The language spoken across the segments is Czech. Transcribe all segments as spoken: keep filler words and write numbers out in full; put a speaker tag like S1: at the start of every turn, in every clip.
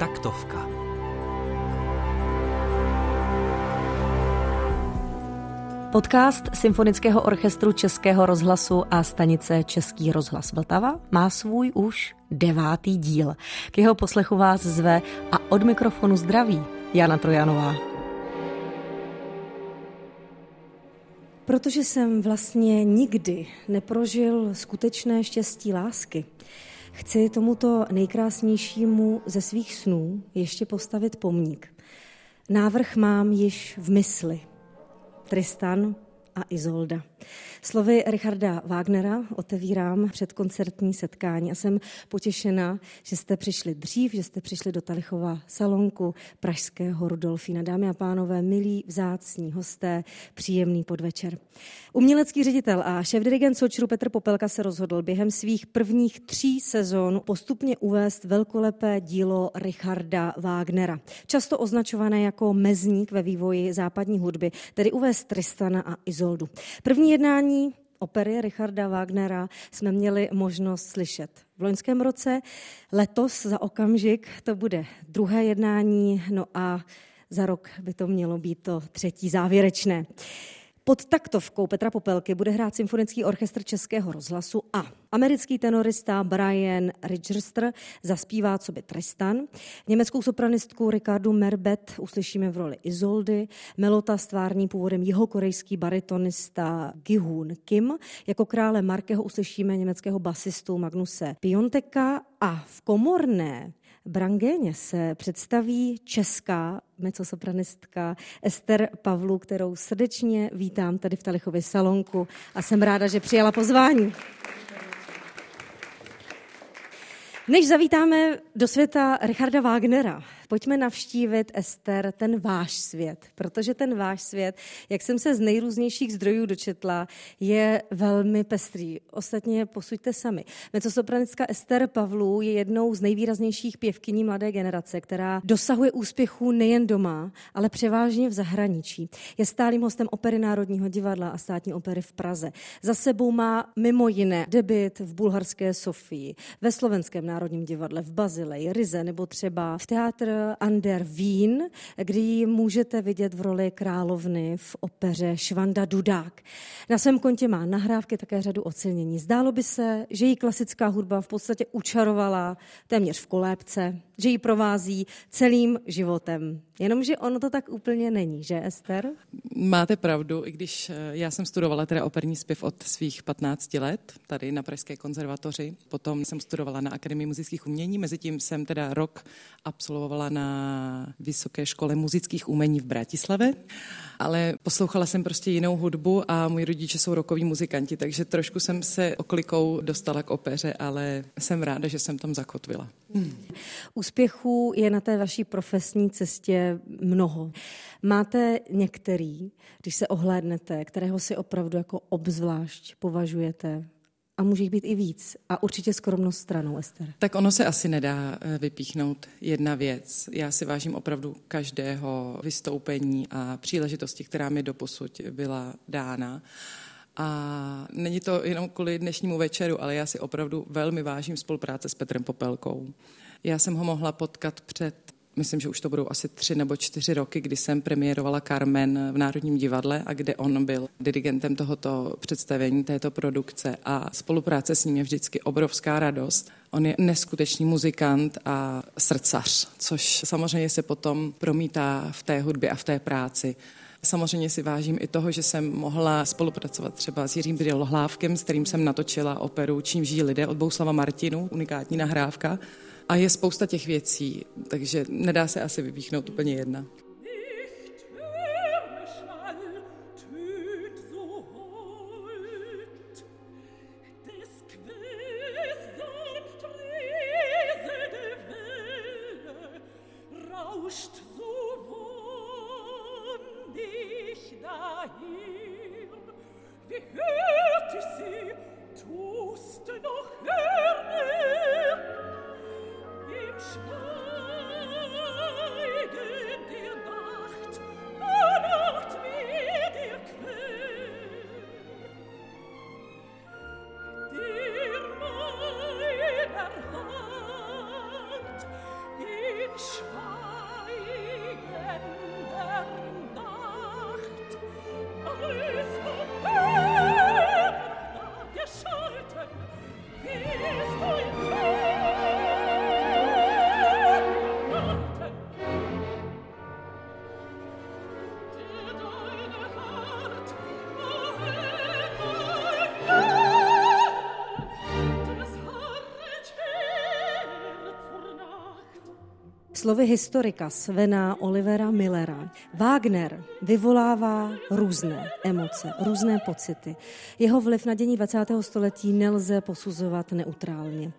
S1: Taktovka.
S2: Podcast Symfonického orchestru Českého rozhlasu a stanice Český rozhlas Vltava má svůj už devátý díl. K jeho poslechu vás zve a od mikrofonu zdraví Jana Trojanová. Protože jsem vlastně nikdy neprožil skutečné štěstí lásky, chci tomuto nejkrásnějšímu ze svých snů ještě postavit pomník. Návrh mám již v mysli. Tristan a Isolda. Slovy Richarda Wagnera otevírám předkoncertní setkání a jsem potěšena, že jste přišli dřív, že jste přišli do Talichova salonku pražského Rudolfína. Dámy a pánové, milí vzácní hosté, příjemný podvečer. Umělecký ředitel a šéfdirigent Sočru Petr Popelka se rozhodl během svých prvních tří sezon postupně uvést velkolepé dílo Richarda Wagnera, často označované jako mezník ve vývoji západní hudby, tedy uvést Tristana a Isoldu. První jednání opery Richarda Wagnera jsme měli možnost slyšet v loňském roce. Letos za okamžik to bude druhé jednání, no a za rok by to mělo být to třetí závěrečné. Pod taktovkou Petra Popelky bude hrát Symfonický orchestr Českého rozhlasu a americký tenorista Brian Register zaspívá coby Tristan. Německou sopranistku Ricardu Merbet uslyšíme v roli Isoldy. Melota stvární původem jihokorejský baritonista Gi-hoon Kim. Jako krále Markeho uslyšíme německého basistu Magnuse Pionteka a v komorné Brangéně se představí česká mezzosopranistka Ester Pavlu, kterou srdečně vítám tady v Talichově salonku a jsem ráda, že přijala pozvání. Než zavítáme do světa Richarda Wagnera, pojďme navštívit, Ester, ten váš svět, protože ten váš svět, jak jsem se z nejrůznějších zdrojů dočetla, je velmi pestrý. Ostatně posuďte sami. Mezzosopranistka Ester Pavlu je jednou z nejvýraznějších pěvkyní mladé generace, která dosahuje úspěchů nejen doma, ale převážně v zahraničí. Je stálým hostem Opery Národního divadla a Státní opery v Praze. Za sebou má mimo jiné debut v bulharské Sofii, ve Slovenském národním divadle, v Bazileji, Rize nebo třeba v Teatr an der Wien, kdy ji můžete vidět v roli královny v opeře Švanda Dudák. Na svém kontě má nahrávky také řadu ocenění. Zdálo by se, že jí klasická hudba v podstatě učarovala téměř v kolébce, že ji provází celým životem. Jenomže ono to tak úplně není, že Ester?
S3: Máte pravdu, i když já jsem studovala teda operní zpěv od svých patnácti let, tady na Pražské konzervatoři. Potom jsem studovala na Akademii muzických umění, mezitím jsem teda rok absolvovala na Vysoké škole muzických umění v Bratislave, ale poslouchala jsem prostě jinou hudbu a moji rodiče jsou rockoví muzikanti, takže trošku jsem se oklikou dostala k opeře, ale jsem ráda, že jsem tam zakotvila. Hmm.
S2: Úspěchů je na té vaší profesní cestě mnoho. Máte některý, když se ohlédnete, kterého si opravdu jako obzvlášť považujete? A může jich být i víc. A určitě skromnost stranou, Ester.
S3: Tak ono se asi nedá vypíchnout jedna věc. Já si vážím opravdu každého vystoupení a příležitosti, která mi doposud byla dána. A není to jenom kvůli dnešnímu večeru, ale já si opravdu velmi vážím spolupráce s Petrem Popelkou. Já jsem ho mohla potkat před, myslím, že už to budou asi tři nebo čtyři roky, kdy jsem premiérovala Carmen v Národním divadle a kde on byl dirigentem tohoto představení, této produkce a spolupráce s ním je vždycky obrovská radost. On je neskutečný muzikant a srdcař, což samozřejmě se potom promítá v té hudbě a v té práci. Samozřejmě si vážím i toho, že jsem mohla spolupracovat třeba s Jiřím Bělohlávkem, s kterým jsem natočila operu Čím žijí lidé od Bohuslava Martinu, unikátní nahrávka. A je spousta těch věcí, takže nedá se asi vypíchnout úplně jedna.
S4: Schweigen der
S2: Slovy historika Svena Olivera Millera, Wagner vyvolává různé emoce, různé pocity. Jeho vliv na dění dvacátého století nelze posuzovat neutrálně.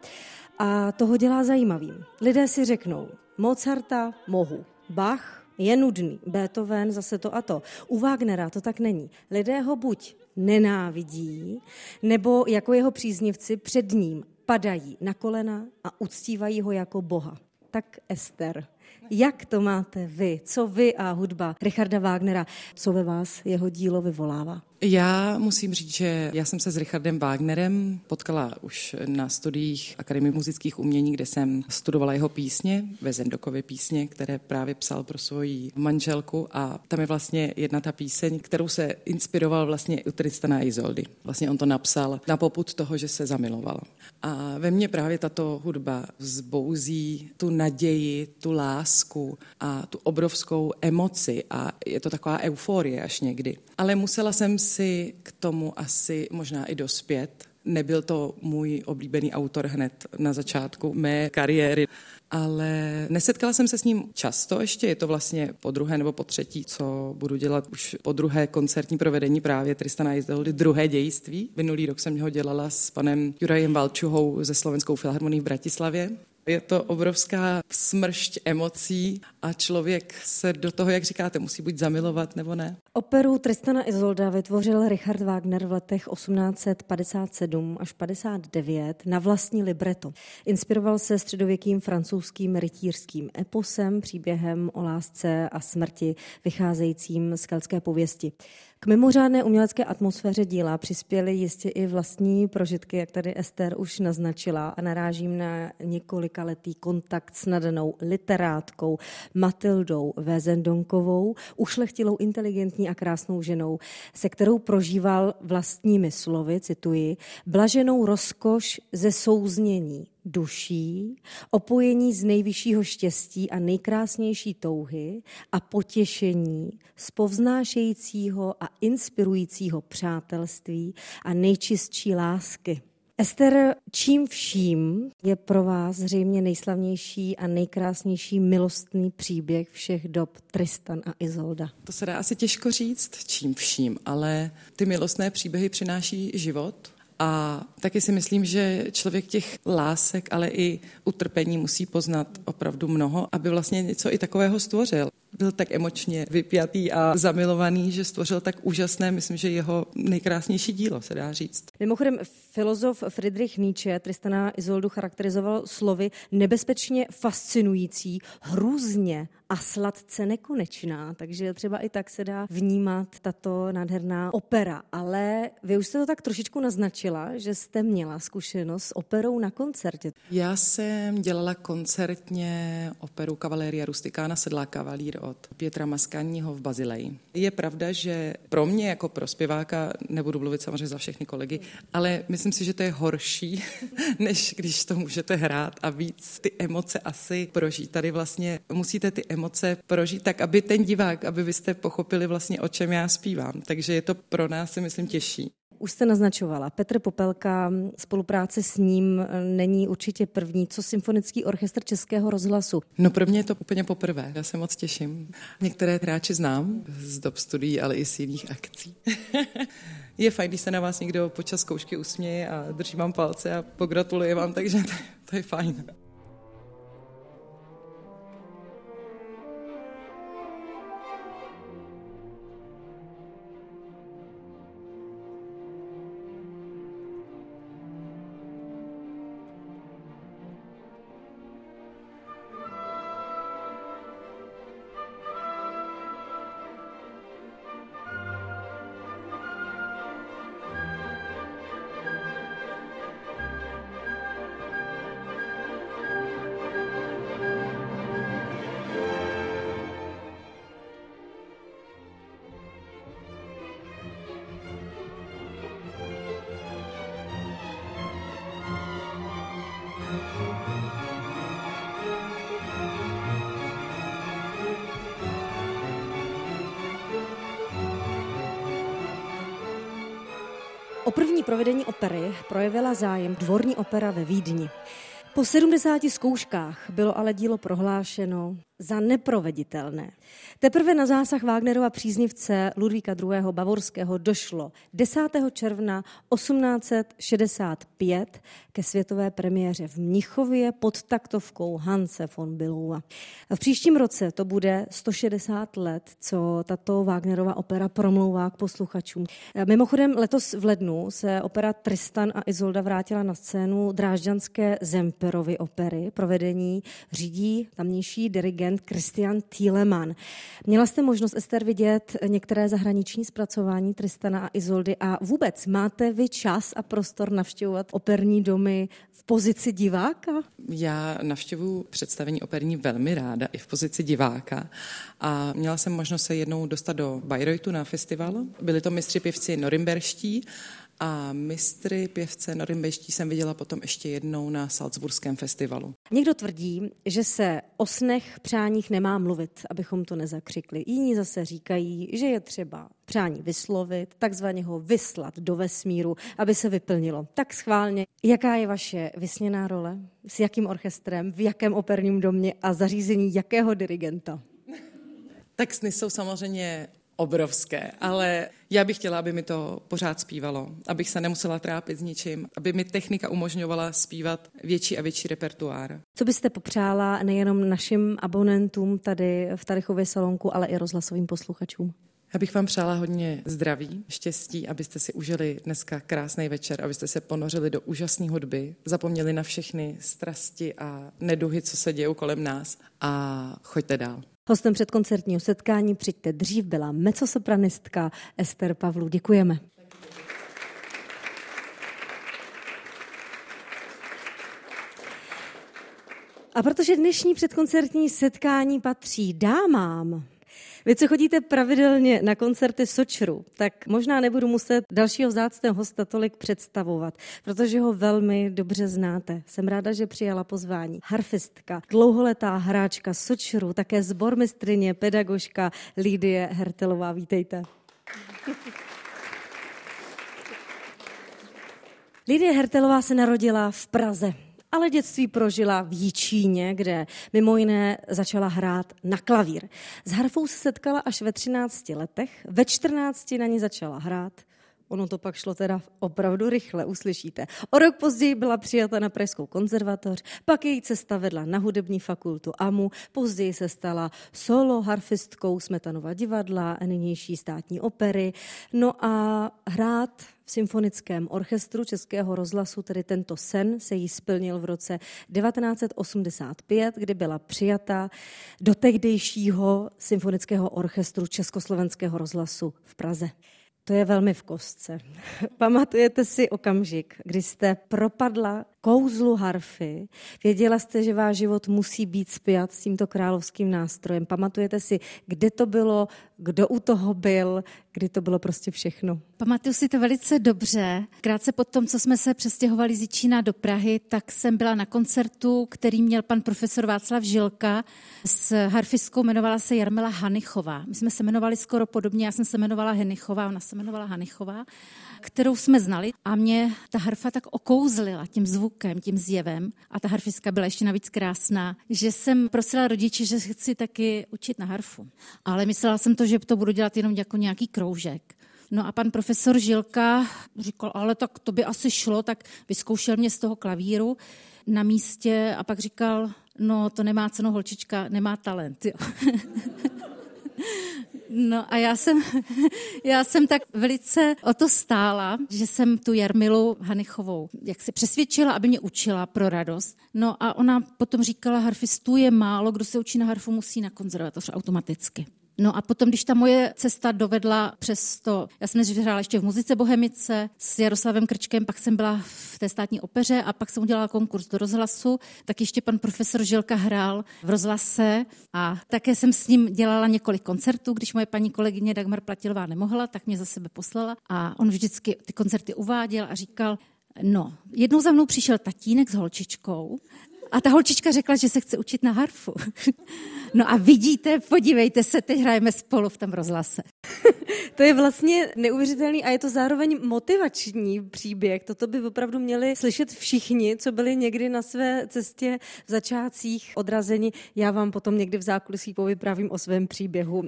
S2: A to ho dělá zajímavým. Lidé si řeknou, Mozarta mohu, Bach je nudný, Beethoven zase to a to. U Wagnera to tak není. Lidé ho buď nenávidí, nebo jako jeho příznivci před ním padají na kolena a uctívají ho jako boha. Tak Ester, jak to máte vy? Co vy a hudba Richarda Wagnera? Co ve vás jeho dílo vyvolává?
S3: Já musím říct, že já jsem se s Richardem Wagnerem potkala už na studiích Akademie muzických umění, kde jsem studovala jeho písně, Vezendokovy písně, které právě psal pro svoji manželku, a tam je vlastně jedna ta píseň, kterou se inspiroval vlastně u Tristana a Isoldy. Vlastně on to napsal na popud toho, že se zamiloval. A ve mně právě tato hudba vzbouzí tu naději, tu lásku a tu obrovskou emoci, a je to taková euforie až někdy. Ale musela jsem si k tomu asi možná i dospět. Nebyl to můj oblíbený autor hned na začátku mé kariéry, ale nesetkala jsem se s ním často ještě. Je to vlastně po druhé nebo po třetí, co budu dělat už po druhé koncertní provedení právě Tristana a Isoldy, druhé dějství. Minulý rok jsem ho dělala s panem Jurajem Valčuhou ze Slovenskou filharmonií v Bratislavě. Je to obrovská smršť emocí a člověk se do toho, jak říkáte, musí buď zamilovat, nebo ne.
S2: Operu Tristana a Isolda vytvořil Richard Wagner v letech osmnáct set padesát sedm až padesát devět na vlastní libreto. Inspiroval se středověkým francouzským rytířským eposem, příběhem o lásce a smrti vycházejícím z keltské pověsti. K mimořádné umělecké atmosféře díla přispěly jistě i vlastní prožitky, jak tady Ester už naznačila, a narážím na několikaletý kontakt s nadanou literátkou Matildou Wesendonkovou, ušlechtilou, inteligentní a krásnou ženou, se kterou prožíval vlastními slovy, cituji, blaženou rozkoš ze souznění duší, opojení z nejvyššího štěstí a nejkrásnější touhy a potěšení z povznášejícího a inspirujícího přátelství a nejčistší lásky. Ester, čím vším je pro vás zřejmě nejslavnější a nejkrásnější milostný příběh všech dob Tristan a Isolda?
S3: To se dá asi těžko říct, čím vším, ale ty milostné příběhy přináší život. A taky si myslím, že člověk těch lásek, ale i utrpení musí poznat opravdu mnoho, aby vlastně něco i takového stvořil. Byl tak emočně vypjatý a zamilovaný, že stvořil tak úžasné, myslím, že jeho nejkrásnější dílo, se dá říct.
S2: Mimochodem, filozof Friedrich Nietzsche Tristana a Isoldu charakterizoval slovy nebezpečně fascinující, hrůzně a sladce nekonečná, takže třeba i tak se dá vnímat tato nádherná opera. Ale vy už jste to tak trošičku naznačila, že jste měla zkušenost s operou na koncertě.
S3: Já jsem dělala koncertně operu Cavalleria Rusticana Sedlá kavalír od Pietra Mascagniho v Basileji. Je pravda, že pro mě jako pro zpěváka, nebudu mluvit samozřejmě za všechny kolegy, ale myslím si, že to je horší, než když to můžete hrát a víc ty emoce asi prožít. Tady vlastně musíte ty emoce prožít tak, aby ten divák, aby vy jste pochopili vlastně, o čem já zpívám. Takže je to pro nás, si myslím, těžší.
S2: Už jste naznačovala, Petr Popelka, spolupráce s ním není určitě první. Co Symfonický orchestr Českého rozhlasu?
S3: No pro mě je to úplně poprvé, já se moc těším. Některé hráče znám z dob studií, ale i z jiných akcí. Je fajn, když se na vás někdo počas zkoušky usměje a drží vám palce a pogratuluje vám, takže to, to je fajn. O první provedení opery projevila zájem Dvorní opera ve Vídni.
S2: Po sedmdesáti zkouškách bylo ale dílo prohlášeno za neproveditelné. Teprve na zásah Wagnerova příznivce Ludvíka druhého. Bavorského došlo desátého června osmnáct set šedesát pět ke světové premiéře v Mnichově pod taktovkou Hanse von Bülowa. V příštím roce to bude sto šedesát let, co tato Wagnerova opera promlouvá k posluchačům. Mimochodem letos v lednu se opera Tristan a Isolda vrátila na scénu drážďanské Zemperovy opery. Provedení řídí tamnější dirigent Christian Thielemann. Měla jste možnost, Ester, vidět některé zahraniční zpracování Tristana a Isoldy a vůbec máte vy čas a prostor navštěvovat operní domy v pozici diváka?
S3: Já navštěvuju představení operní velmi ráda i v pozici diváka a měla jsem možnost se jednou dostat do Bayreuthu na festival. Byli to mistři pěvci norimberští a mistry pěvce norimberští jsem viděla potom ještě jednou na Salzburském festivalu.
S2: Někdo tvrdí, že se o snech, přáních nemá mluvit, abychom to nezakřikli. Jiní zase říkají, že je třeba přání vyslovit, takzvaně ho vyslat do vesmíru, aby se vyplnilo. Tak schválně, jaká je vaše vysněná role? S jakým orchestrem, v jakém operním domě a zařízení jakého dirigenta?
S3: Tak sny jsou samozřejmě obrovské, ale já bych chtěla, aby mi to pořád zpívalo, abych se nemusela trápit s ničím, aby mi technika umožňovala zpívat větší a větší repertoár.
S2: Co byste popřála nejenom našim abonentům tady v Talichově salonku, ale i rozhlasovým posluchačům?
S3: Já bych vám přála hodně zdraví, štěstí, abyste si užili dneska krásný večer, abyste se ponořili do úžasné hudby, zapomněli na všechny strasti a neduhy, co se dějou kolem nás a choďte dál.
S2: Hostem předkoncertního setkání Přijďte dřív byla mezzosopranistka Ester Pavlů. Děkujeme. A protože dnešní předkoncertní setkání patří dámám, vy, co chodíte pravidelně na koncerty Sočru, tak možná nebudu muset dalšího vzácného hosta tolik představovat, protože ho velmi dobře znáte. Jsem ráda, že přijala pozvání. Harfistka, dlouholetá hráčka Sočru, také sbormistryně, pedagožka Lidie Hertelová. Vítejte. Lidie Hertelová se narodila v Praze, ale dětství prožila v Jičíně, kde mimo jiné začala hrát na klavír. S harfou se setkala až ve třinácti letech, ve čtrnácti na ní začala hrát. Ono to pak šlo teda opravdu rychle, uslyšíte. O rok později byla přijata na Pražskou konzervatoř, pak její cesta vedla na hudební fakultu A M U, později se stala solo harfistkou Smetanova divadla a nynější státní opery. No a hrát v symfonickém orchestru Českého rozhlasu, tedy tento sen, se jí splnil v roce devatenáct set osmdesát pět, kdy byla přijata do tehdejšího symfonického orchestru Československého rozhlasu v Praze. To je velmi v kostce. Pamatujete si okamžik, kdy jste propadla kouzlu harfy, věděla jste, že váš život musí být spjat s tímto královským nástrojem. Pamatujete si, kde to bylo, kdo u toho byl, kdy to bylo prostě všechno?
S1: Pamatuju si to velice dobře. Krátce po tom, co jsme se přestěhovali z Jičína do Prahy, tak jsem byla na koncertu, který měl pan profesor Václav Žilka s harfistkou, jmenovala se Jarmila Hanichová. My jsme se jmenovali skoro podobně, já jsem se jmenovala Henichová, ona se jmenovala Hanichová, kterou jsme znali a mě ta harfa tak okouzlila tím zvukem, tím zjevem a ta harfistka byla ještě navíc krásná, že jsem prosila rodiče, že chci taky učit na harfu. Ale myslela jsem to, že to budu dělat jenom jako nějaký kroužek. No a pan profesor Žilka říkal, ale tak to by asi šlo, tak vyzkoušel mě z toho klavíru na místě a pak říkal, no to nemá cenu, holčička, nemá talent. Jo. No a já jsem, já jsem tak velice o to stála, že jsem tu Jarmilu Hanichovou jak se přesvědčila, aby mě učila pro radost. No a ona potom říkala, harfistů je málo, kdo se učí na harfu, musí na konzervatoř automaticky. No a potom, když ta moje cesta dovedla přes to, já jsem nejdřív hrála ještě v muzice Bohemice s Jaroslavem Krčkem, pak jsem byla v té státní opeře a pak jsem udělala konkurs do rozhlasu, tak ještě pan profesor Žilka hrál v rozhlase a také jsem s ním dělala několik koncertů, když moje paní kolegyně Dagmar Platilová nemohla, tak mě za sebe poslala a on vždycky ty koncerty uváděl a říkal, no, jednou za mnou přišel tatínek s holčičkou A ta holčička řekla, že se chce učit na harfu. No a vidíte, podívejte se, teď hrajeme spolu v tom rozhlase.
S2: To je vlastně neuvěřitelný a je to zároveň motivační příběh. Toto by opravdu měli slyšet všichni, co byli někdy na své cestě v začátcích odrazeni. Já vám potom někdy v zákulisí povyprávím o svém příběhu.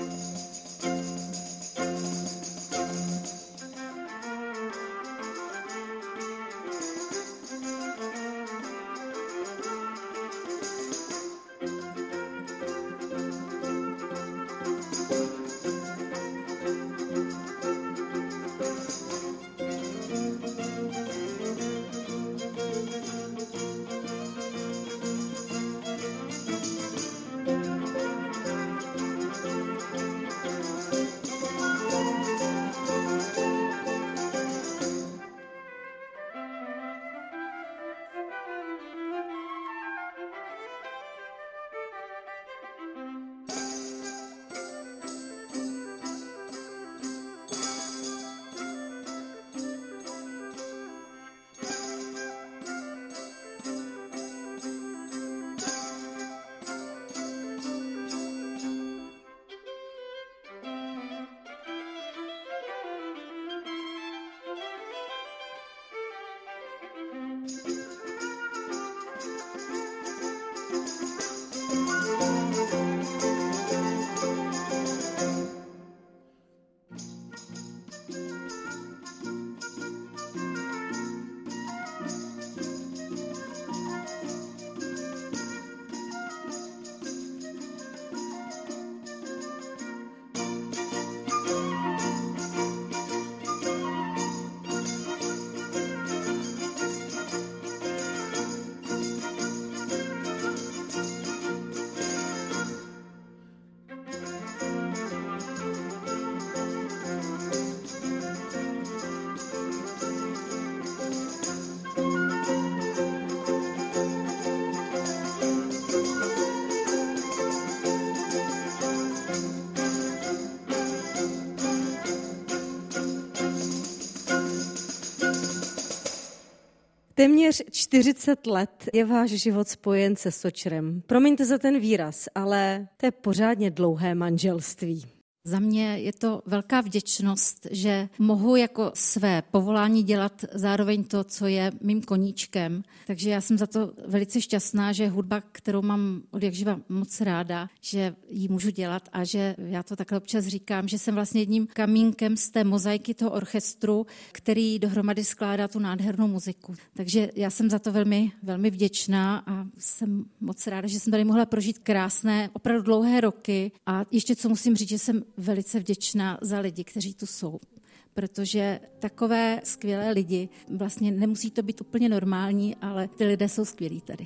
S2: Téměř čtyřicet let je váš život spojen se Sočrem. Promiňte za ten výraz, ale to je pořádně dlouhé manželství.
S1: Za mě je to velká vděčnost, že mohu jako své povolání dělat zároveň to, co je mým koníčkem. Takže já jsem za to velice šťastná, že hudba, kterou mám od jakživa moc ráda, že ji můžu dělat a že já to takhle občas říkám, že jsem vlastně jedním kamínkem z té mozaiky toho orchestru, který dohromady skládá tu nádhernou muziku. Takže já jsem za to velmi, velmi vděčná a jsem moc ráda, že jsem tady mohla prožít krásné, opravdu dlouhé roky. A ještě co musím říct, že jsem velice vděčná za lidi, kteří tu jsou. Protože takové skvělé lidi, vlastně nemusí to být úplně normální, ale ty lidé jsou skvělí tady.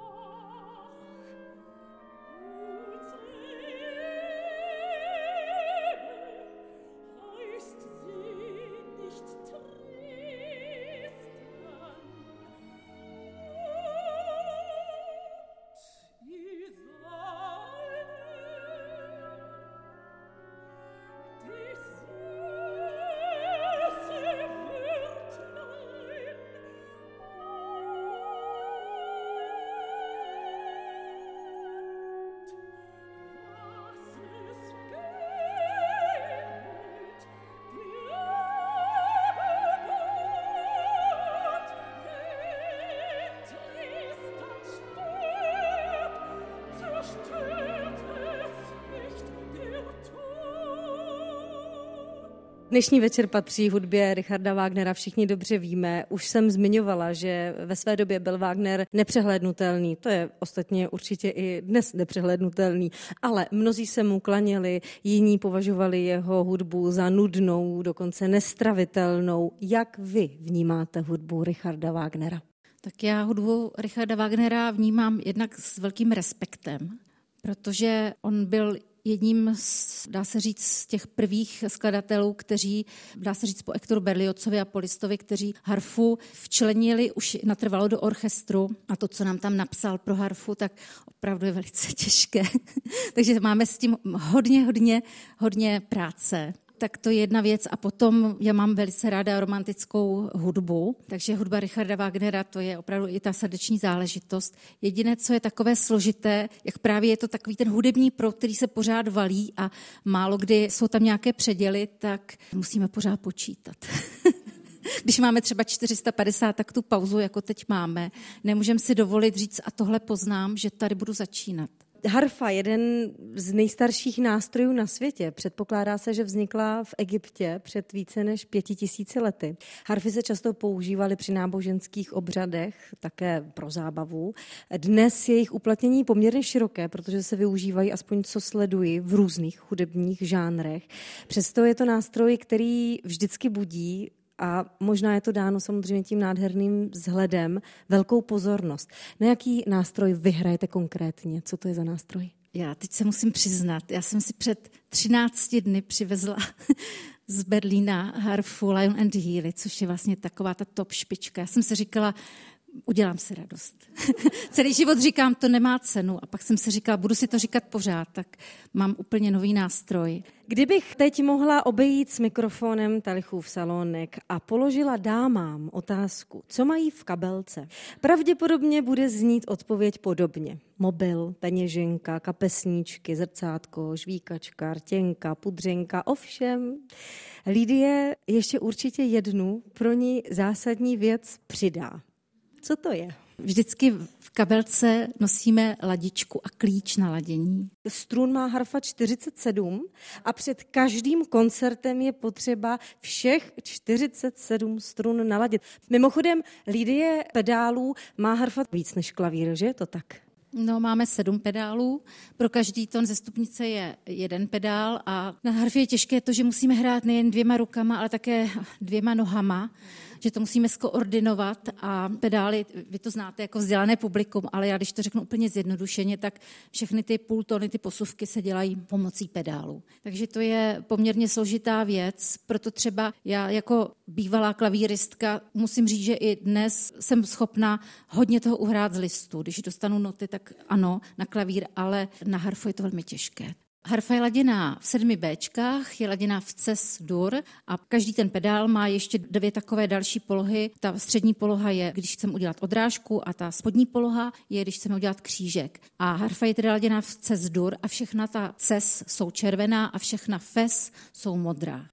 S2: Dnešní večer patří hudbě Richarda Wagnera, všichni dobře víme. Už jsem zmiňovala, že ve své době byl Wagner nepřehlédnutelný. To je ostatně určitě i dnes nepřehlédnutelný. Ale mnozí se mu klaněli, jiní považovali jeho hudbu za nudnou, dokonce nestravitelnou. Jak vy vnímáte hudbu Richarda Wagnera?
S1: Tak já hudbu Richarda Wagnera vnímám jednak s velkým respektem, protože on byl jedním, z, dá se říct, z těch prvých skladatelů, kteří, dá se říct, po Hectoru Berliozzovi a Polistovi, kteří harfu včlenili už natrvalo do orchestru a to, co nám tam napsal pro harfu, tak opravdu je velice těžké. Takže máme s tím hodně, hodně, hodně práce. tak to je jedna věc. A potom já mám velice ráda romantickou hudbu, takže hudba Richarda Wagnera, to je opravdu i ta srdeční záležitost. Jediné, co je takové složité, jak právě je to takový ten hudební proud, který se pořád valí a málo kdy jsou tam nějaké předěly, tak musíme pořád počítat. Když máme třeba čtyři sta padesát, tak tu pauzu, jako teď máme, nemůžeme si dovolit říct, a tohle poznám, že tady budu začínat.
S2: Harfa, jeden z nejstarších nástrojů na světě. Předpokládá se, že vznikla v Egyptě před více než pěti tisíci lety. Harfy se často používaly při náboženských obřadech, také pro zábavu. Dnes je jejich uplatnění poměrně široké, protože se využívají, aspoň co sleduji, v různých hudebních žánrech. Přesto je to nástroj, který vždycky budí, a možná je to dáno samozřejmě tím nádherným vzhledem, velkou pozornost. Na jaký nástroj vy hrajete konkrétně? Co to je za nástroj?
S1: Já teď se musím přiznat, já jsem si před třinácti dny přivezla z Berlína harfu Lion and Healy, což je vlastně taková ta top špička. Já jsem si říkala, udělám si radost. Celý život říkám, to nemá cenu. A pak jsem si říkala, budu si to říkat pořád, tak mám úplně nový nástroj.
S2: Kdybych teď mohla obejít s mikrofonem Talichův salonek a položila dámám otázku, co mají v kabelce, pravděpodobně bude znít odpověď podobně. Mobil, peněženka, kapesníčky, zrcátko, žvíkačka, rtěnka, pudřenka, ovšem. Lidie ještě určitě jednu pro ní zásadní věc přidá. Co to je?
S1: Vždycky v kabelce nosíme ladičku a klíč na ladění.
S2: Strun má harfa čtyřicet sedm a před každým koncertem je potřeba všech čtyřicet sedm strun naladit. Mimochodem, Lidie pedálů má harfa víc než klavír, že je to tak?
S1: No, máme sedm pedálů, pro každý tón ze stupnice je jeden pedál a na harfě je těžké to, že musíme hrát nejen dvěma rukama, ale také dvěma nohama, že to musíme skoordinovat a pedály, vy to znáte jako vzdělané publikum, ale já když to řeknu úplně zjednodušeně, tak všechny ty půltony, ty posuvky se dělají pomocí pedálů. Takže to je poměrně složitá věc, proto třeba já jako bývalá klavíristka musím říct, že i dnes jsem schopná hodně toho uhrát z listu. Když dostanu noty, tak ano, na klavír, ale na harfu je to velmi těžké. Harfa je laděná v sedmi béčkách, je laděná v ces dur a každý ten pedál má ještě dvě takové další polohy. Ta střední poloha je, když chceme udělat odrážku a ta spodní poloha je, když chceme udělat křížek. A harfa je tedy laděná v ces dur a všechna ta ces jsou červená a všechna fes jsou modrá.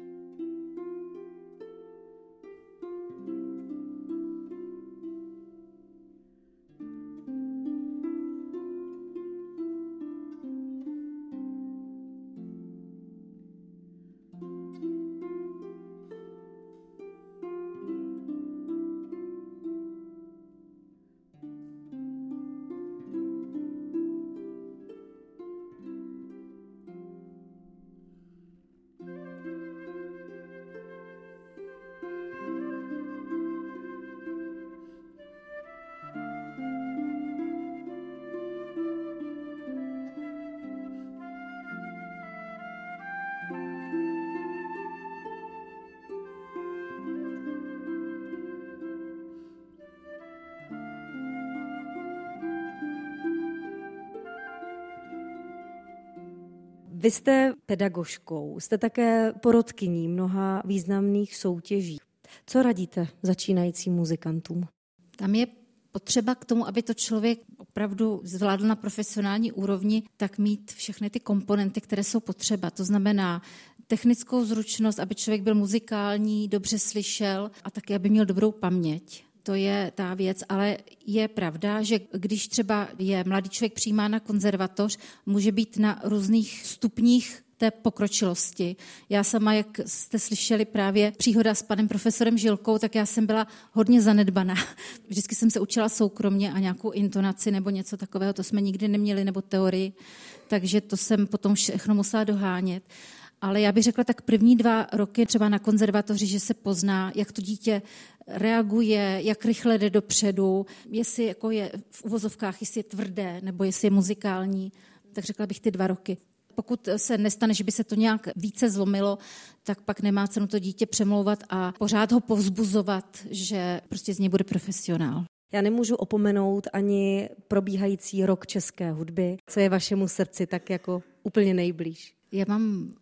S2: Vy jste pedagožkou, jste také porodkyní mnoha významných soutěží. Co radíte začínajícím muzikantům?
S1: Tam je potřeba k tomu, aby to člověk opravdu zvládl na profesionální úrovni, tak mít všechny ty komponenty, které jsou potřeba. To znamená technickou zručnost, aby člověk byl muzikální, dobře slyšel a také, aby měl dobrou paměť. To je ta věc, ale je pravda, že když třeba je mladý člověk přijímán na konzervatoř, může být na různých stupních té pokročilosti. Já sama, jak jste slyšeli právě příhoda s panem profesorem Žilkou, tak já jsem byla hodně zanedbaná. Vždycky jsem se učila soukromně a nějakou intonaci nebo něco takového, to jsme nikdy neměli, nebo teorii, takže to jsem potom všechno musela dohánět. Ale já bych řekla tak první dva roky třeba na konzervatoři, že se pozná, jak to dítě reaguje, jak rychle jde dopředu, jestli jako je v uvozovkách, jestli je tvrdé, nebo jestli je muzikální, tak řekla bych ty dva roky. Pokud se nestane, že by se to nějak více zlomilo, tak pak nemá cenu to dítě přemlouvat a pořád ho povzbuzovat, že prostě z něj bude profesionál.
S2: Já nemůžu opomenout ani probíhající rok české hudby. Co je vašemu srdci tak jako úplně nejblíž?
S1: Já mám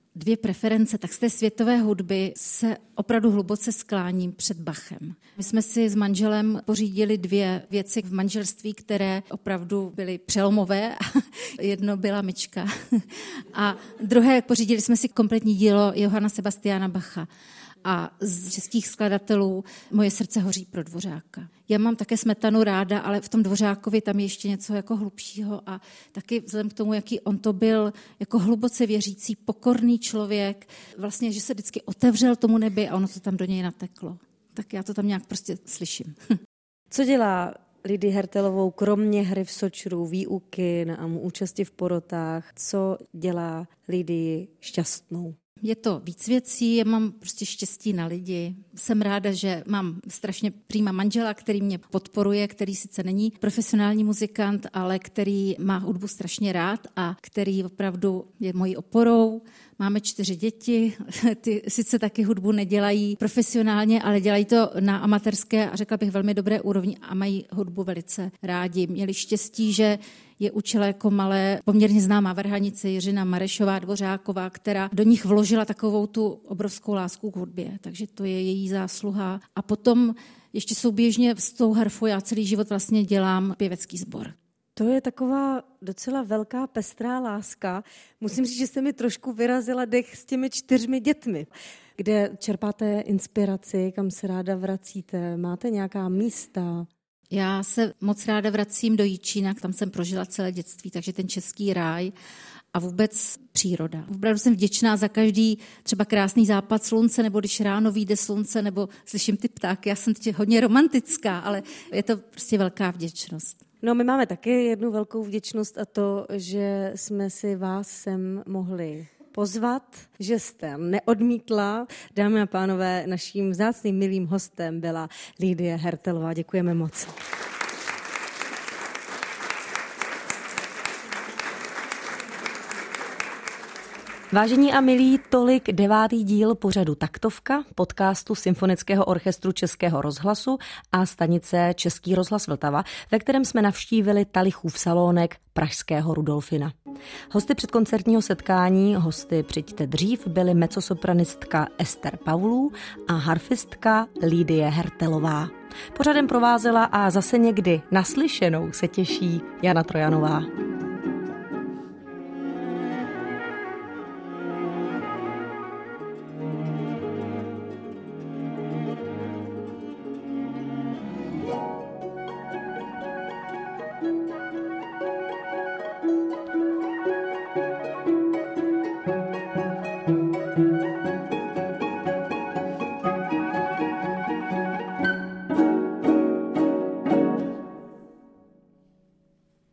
S1: dvě preference, tak z té světové hudby se opravdu hluboce skláním před Bachem. My jsme si s manželem pořídili dvě věci v manželství, které opravdu byly přelomové. Jedno byla myčka a druhé pořídili jsme si kompletní dílo Johanna Sebastiana Bacha. A z českých skladatelů Moje srdce hoří pro Dvořáka. Já mám také Smetanu ráda, ale v tom Dvořákovi tam je ještě něco jako hlubšího a taky vzhledem k tomu, jaký on to byl jako hluboce věřící, pokorný člověk, vlastně, že se vždycky otevřel tomu nebi a ono to tam do něj nateklo. Tak já to tam nějak prostě slyším.
S2: Co dělá Lidii Hertelovou kromě hry v sočru, výuky a účasti v porotách? Co dělá Lidii šťastnou?
S1: Je to víc věcí, já mám prostě štěstí na lidi. Jsem ráda, že mám strašně prýma manžela, který mě podporuje, který sice není profesionální muzikant, ale který má hudbu strašně rád a který opravdu je mojí oporou. Máme čtyři děti, ty sice taky hudbu nedělají profesionálně, ale dělají to na amatérské a řekla bych velmi dobré úrovni a mají hudbu velice rádi. Měli štěstí, že je učila jako malé poměrně známá varhanice Jiřina Marešová Dvořáková, která do nich vložila takovou tu obrovskou lásku k hudbě, takže to je její zásluha. A potom ještě souběžně s tou harfou já celý život vlastně dělám pěvecký sbor.
S2: To je taková docela velká pestrá láska. Musím říct, že jste mi trošku vyrazila dech s těmi čtyřmi dětmi. Kde čerpáte inspiraci, kam se ráda vracíte? Máte nějaká místa?
S1: Já se moc ráda vracím do Jičína, tam jsem prožila celé dětství, takže ten český ráj a vůbec příroda. Opravdu jsem vděčná za každý třeba krásný západ slunce, nebo když ráno vyjde slunce, nebo slyším ty ptáky. Já jsem teď hodně romantická, ale je to prostě velká vděčnost.
S2: No, my máme taky jednu velkou vděčnost a to, že jsme si vás sem mohli pozvat, že jste neodmítla. Dámy a pánové, naším vzácným milým hostem byla Lidie Hertelová. Děkujeme moc. Vážení a milí, tolik devátý díl pořadu Taktovka, podcastu Symfonického orchestru Českého rozhlasu a stanice Český rozhlas Vltava, ve kterém jsme navštívili Talichův salónek pražského Rudolfina. Hosty předkoncertního setkání, hosty přijďte dřív, byly mezzosopranistka Ester Pavlů a harfistka Lidie Hertelová. Pořadem provázela a zase někdy naslyšenou se těší Jana Trojanová.